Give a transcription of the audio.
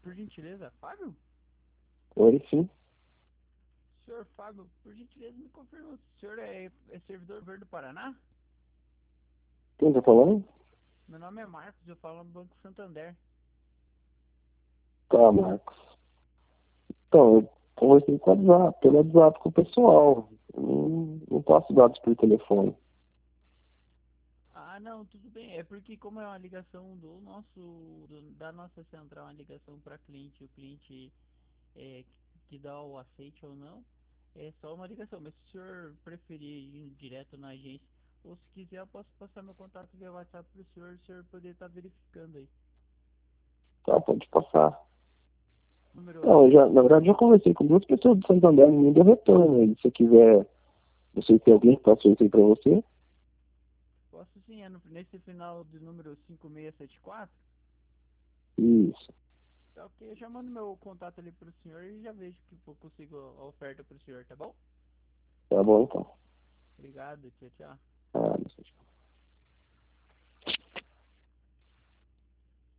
Por gentileza, Fábio? Oi, sim. Senhor Fábio, por gentileza, me confirma, o senhor é servidor Verde do Paraná? Quem tá falando? Meu nome é Marcos, eu falo no Banco Santander. Tá, Marcos. Então, eu conversei com o WhatsApp, pelo WhatsApp com o pessoal. Não passo dados por telefone. Ah, não, tudo bem. É porque como é uma ligação da nossa central, uma ligação para cliente, o cliente é, que dá o aceite ou não, é só uma ligação. Mas se o senhor preferir ir direto na agência, ou se quiser, eu posso passar meu contato via WhatsApp para o senhor poder estar verificando aí. Tá, pode passar. Número Não, é, na verdade, já conversei com duas pessoas do Santander, ninguém deu retorno aí. Se você quiser, não sei se tem alguém que passou isso aí pra você. posso sim, nesse final do número 5674. Isso. Tá ok, eu já mando meu contato ali pro senhor e já vejo que eu consigo a oferta pro senhor, tá bom? Tá bom, então. Obrigado, tchau, tchau. Ah, não sei.